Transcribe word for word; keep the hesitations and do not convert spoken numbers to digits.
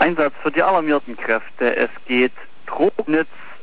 Einsatz für die alarmierten Kräfte. Es geht Drognitz,